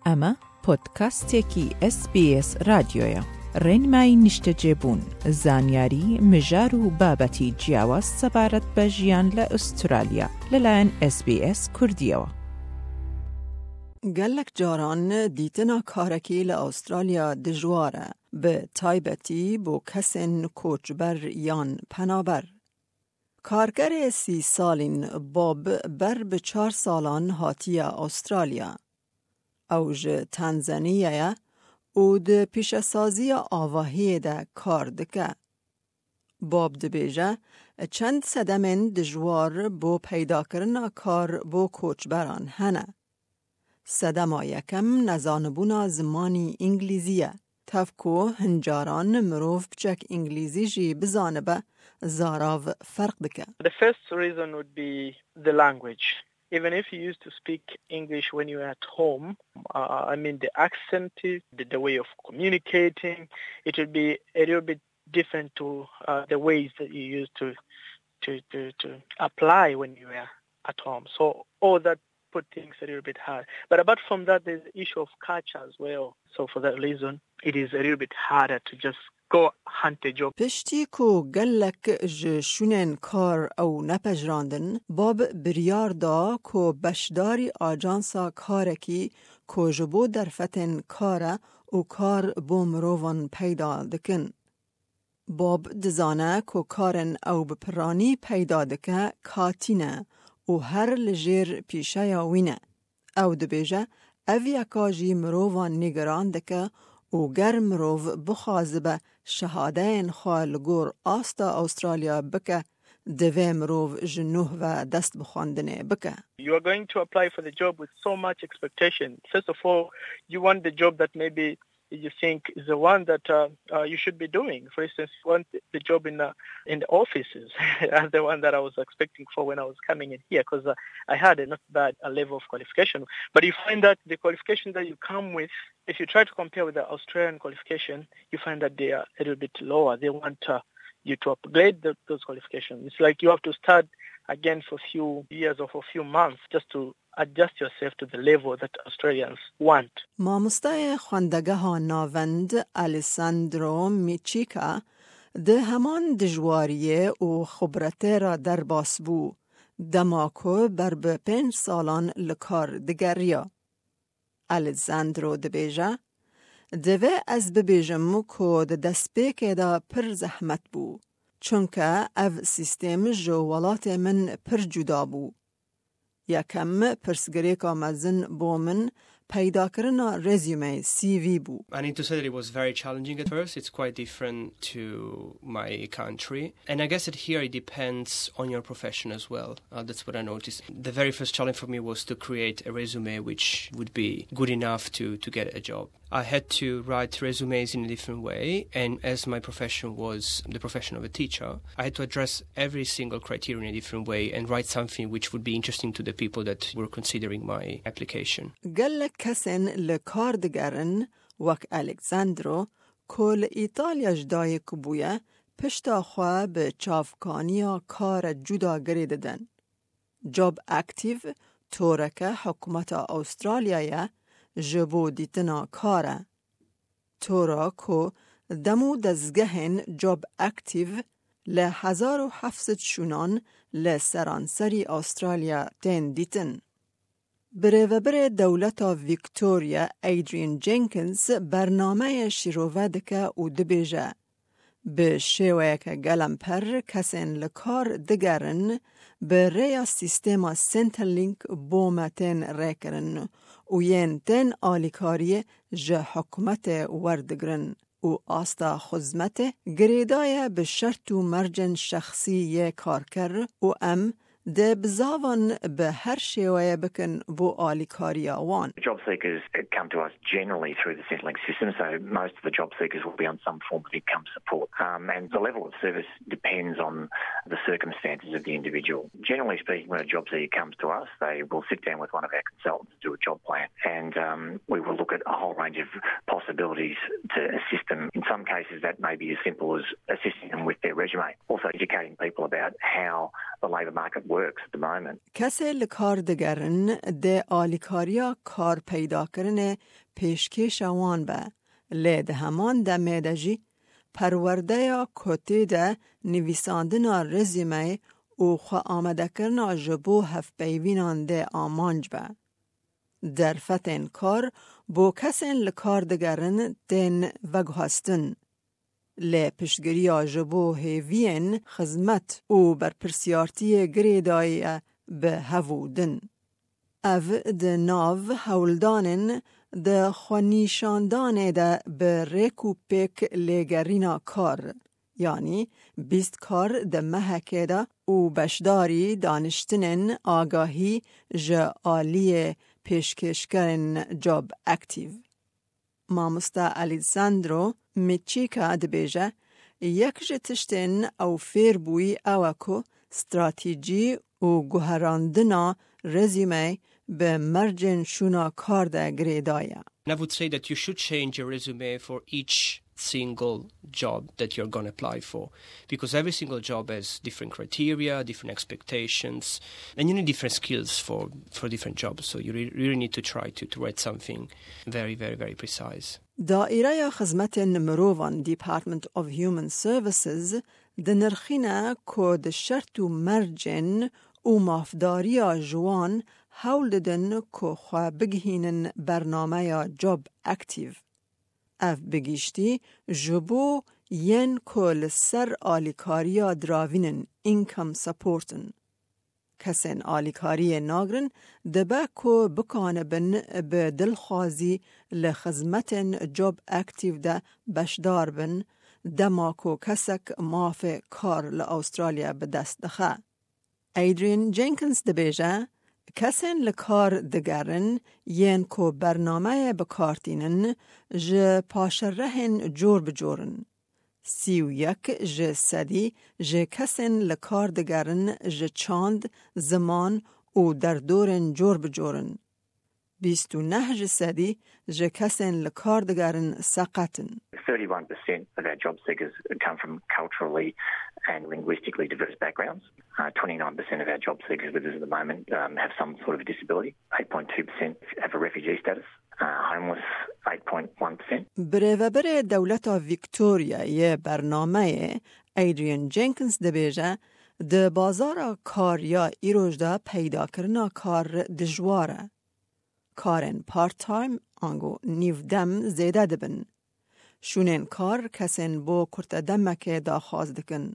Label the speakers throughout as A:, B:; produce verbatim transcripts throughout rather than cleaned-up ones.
A: اما پودکاستێکی اس بی اس رادیۆیە. ڕێنمایی نیشتەجێبوون، زانیاری، مژار و بابەتی جیاواز سەبارەت بە ژیان لە ئوسترالیا لەلایەن اس بی اس کوردیەوە.
B: گەلک جاران دیتنا کارەکی لە ئوسترالیا دژوارە، بە تایبەتی بۆ کەسێن کۆچبەر یان پەنابەر. کارگەرێ سی سالین باب بەر بە چار ساڵان هاتیە ئوسترالیا. ئەو ژە تەنزانیایە و د پیشەسازیە ئاڤاهیەدا کار دکە. باب دەبێژە چەند سەدەمێن دژوار بۆ پەیداکردنا کار بۆ کۆچبەران هەنە. سەدەما یەکەم نەزانبوونا زمانی ئینگلیزیە. تەفکۆ هەنجاران مرۆڤ بچەک ئینگلیزی ژی بزانبە زاراو فەرق دکە.
C: The first reason would be the language. Even if you used to speak English when you were at home, uh, I mean the accent, the, the way of communicating, it would be a little bit different to uh, the ways that you used to, to, to, to apply when you were at home. So all that put things a little bit hard. But apart from that, there's the issue of culture as well. So for that reason, it is a little bit harder to just go hunt a job.
B: پشتی کو گلک ج شونن کار او نپجراندن، باب بریار دا کو بشداری آجانسا کارکی کو جبو درفتن کاره و کار بو مروان پیدا دکن. باب دزانه کو کارن او بپرانی پیدا دکه کاتینه و هر لجیر پیشه یاوینه. او دبیجه اوی اکاجی مروان نگران دکه و گر مروف بخوازبه شهاده این خواه لگور آستا استرالیا بکه دوه مروف جنوه و دست بخواندنه بکه.
C: You are going to apply for the job with so much expectation. First of all, you want the job that maybe you think is the one that uh, uh, you should be doing. For instance, you want the job in the, in the offices as the one that I was expecting for when I was coming in here, because uh, I had a not bad a level of qualification. But you find that the qualification that you come with, if you try to compare with the Australian qualification, you find that they are a little bit lower. They want uh, you to upgrade the, those qualifications. It's like you have to start again for a few years or for a few months just to adjust yourself to the level that Australians want.
B: مامۆستای خواندەگەها ناوەند ئەلیساندرۆ میچیکا ده هەمان دژواریە و خبرەتێ را دەرباس بوو دەماکۆ بەر بە پێنج ساڵان لە کار دەگەڕیە. ئەلیساندرۆ دەبێژە دەوێ ئەس ببێژم کۆ دە دەستپێکێدا پڕ زەحمەت بوو چونکە ئەڤ سیستێم ژە وڵاتێ من پڕ جودا بوو. یکم پرسگریکا مزن بومن پیدا کرنا رزومه سی وی بو.
D: I need to say that it was very challenging at first. It's quite different to my country. And I guess that here it depends on your profession as well. Uh, that's what I noticed. The very first challenge for me was to create a resume which would be good enough to, to get a job. I had to write resumes in a different way, and as my profession was the profession of a teacher, I had to address every single criteria in a different way and write something which would be interesting to the people that were considering my application.
B: گلک کسین لکار دگرن وک الکساندرو کل ایتالیا جدای کبویه پشتا خواه به چافکانیا کار جدا گریددن. جاب اکتیو تورکه حکومت استرالیایه جبو دیتنا کاره. تورا کو دمو دزگهن جاب اکتیو ل هزار و هفتصد شونان ل سرانسری استرالیا تین دیتن. بره و بره دولتا ویکتوریا ایدرین جنکنز برنامه شیروه دکه و دبیجه. به شیوه که گلم پر کسین لکار دگرن به ریا سیستما سنترلینک بومتین ریکرن و ین تن آلیکاری جه حکومت وردگرن و آستا خزمت گریدای به شرط و مرجن شخصی یه کارکر و ام ده بزاوان به هر شیوه بکن بو آلیکاری آوان.
E: Job seekers come to us generally through the Centrelink system, so most of the job seekers will be on some form of income support. Um, and the level of service depends on the circumstances of the individual. Generally speaking, when a job seeker comes to us, they will sit down with one of our consultants to do a job plan, and um, we will look at a whole range of possibilities to assist them. In some cases, that may be as simple as assisting them with their resume, also educating people about how the labour market works at the moment.
B: کسی لکار دگرن ده آلیکاریا کار پیدا کرنه پیشکش وان به لید همان ده میدجی پرورده یا کتی ده نویساندنا رزیمه او خواه آمده کرنا جبو هف پیوینان ده آمانج به. در فتن کار بو کسین لکار دگرن دن وگهستن. لی پشتگیری آجبو هیوین خزمت او بر پرسیارتی گریدای به هفودن. او ده ناو هولدانن ده خوانیشاندانه ده به ریکو پیک لگرینا کار. یعنی بیست کار ده محکه ده او بشداری دانشتنن آگاهی جا آلی پیشکشکرن جاب اکتیو. مامستا الیساندرو میچیکا دبیجه یک جتشتن او فیر بوی اوکو استراتیجی و گوهراندنا رزیمه به مرجن شونا کار ده گریدایا.
D: And I would say that you should change your resume for each single job that you're going to apply for, because every single job has different criteria, different expectations, and you need different skills for, for different jobs. So you re- really need to try to, to write something very, very, very precise.
B: دائره خدمت مروان Department of Human Services دنرخینا کود شرط و مرجن و مافداری جوان حول دن که خواه بگهینن برنامه جاب اکتیو. اف بگیشتی جبو ین کل سر آلیکاریا دراوینن اینکم سپورتن. کسین آلیکاری ناگرن دبا کو بکانه بن به دلخوازی لخزمتن جاب اکتیو ده بشدار بن دما کو کسک ماف کار لأسترالیا بدست دخه. ایدرین جنکنز دبیجه کسین لکار دگرن ین کو برنامه بکارتینن ج پاشرهن جور بجورن. سی و یک ج سدی ج کسین لکار دگرن ج چاند زمان او در دورن جور بجورن. بیست و نه ج سدی ج کسین لکار دگرن سقطن.
E: thirty-one percent of our job seekers come from culturally and linguistically diverse backgrounds. Uh, twenty-nine percent of our job seekers with us at the moment um, have some sort of a disability. eight point two percent have a refugee status. Uh, homeless, eight point one percent.
B: برهوبر دولت ویکتوریا یه برنامه ایدریان جنکنز دبیجه ده بازار کار یا ایروش ده پیدا کرنا کار دجواره. کارن پارت تایم آنگو نیو دم زیده دبن. شونین کار کسین بو کرت دمکه دا خواز دکن.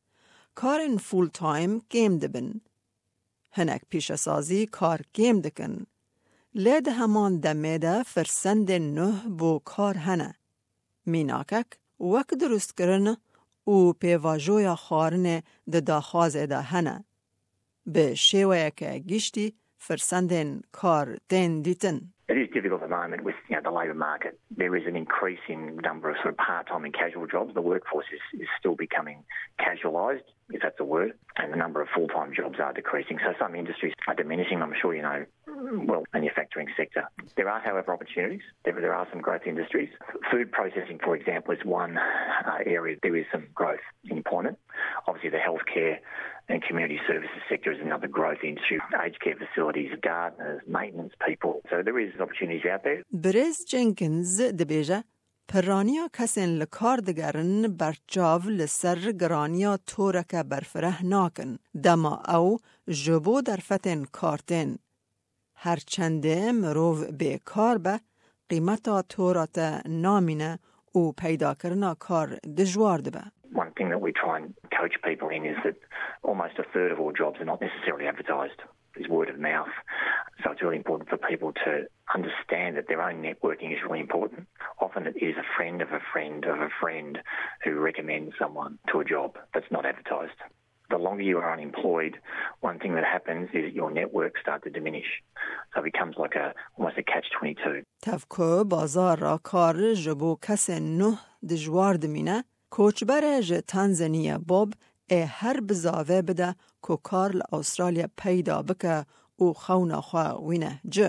B: کارن فول تایم گیم دبن. هنک پیش سازی کار گیم دکن. لید همان دمه ده فرسند نه بو کار هنه. میناکک وک درست کرن او پیواجویا خارن ده دا خواز ده هنه. به شیوه که گیشتی فرسندن کار دین دیتن.
E: It is difficult at the moment with you know, the labour market. There is an increasing number of sort of part-time and casual jobs. The workforce is, is still becoming casualised, if that's a word, and the number of full-time jobs are decreasing. So some industries are diminishing. I'm sure you know, well, manufacturing sector. There are, however, opportunities. There, there are some growth industries. Food processing, for example, is one uh, area. There is some growth in employment. Obviously, the healthcare and community services sector is another growth industry. Aged care facilities, gardeners, maintenance people. So there is opportunities out there.
B: بریز جنکنز دبیجه پرانیا کسین لکار دگرن برچاو لسر گرانیا تورک برفره ناکن. دما او جبو در فتن کارتن. هر چنده مروف بیکار به قیمتا تورات نامینه او پیدا کرنا کار دجوار دبه.
E: One thing that we try and coach people in is that almost a third of all jobs are not necessarily advertised. It's word of mouth. So it's really important for people to understand that their own networking is really important. Often it is a friend of a friend of a friend who recommends someone to a job that's not advertised. The longer you are unemployed, one thing that happens is your networks start to diminish. So it becomes like a almost a catch twenty-two.
B: تفکو بازار را کار جبو کس نه دجوار دمینه کوچبر ج تنزانیا باب ای هر بزاوه بده که کار لأسترالیا پیدا بکه او خونا خواه وینه جه.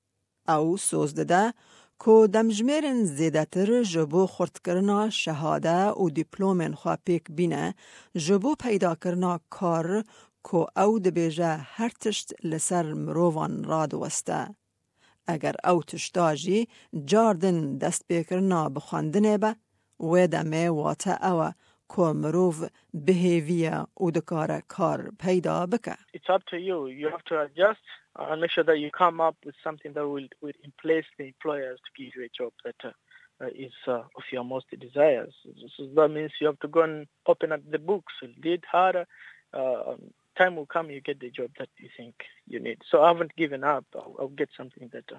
B: او سوز دده که دمجمرن زیده تر جبو خورد کرنا شهاده و دیپلومن خواه پیک بینه جبو پیدا کرنا کار کو او دبیجه هر تشت لسر مروان رادوسته. اگر او تشتاجی جاردن دست بکرنا بخواندنه با و دمه واتا او کو مروف بهیویه او دکار کار پیدا بکه.
C: It's up to you. You have to adjust and make sure that you come up with something that will, will place the employers to give you a job that uh, uh, is uh, of your most desires. So that means you have to go and open up the books, read harder. Uh, time will come, you get the job that you think you need. So I haven't given up. I'll, I'll get something better.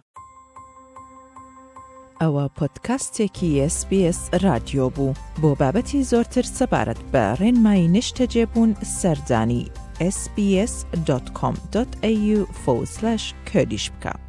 A: ئەوە پۆدکاستێکی اس بی اس رادیۆ بوو بۆ بابەتی زۆرتر سەبارەت بە ڕێنمایی نیشتەجێبوون سەردانی اس بی اس دات کۆم دات ئێ یو فۆرسلاش کوردیش بکە.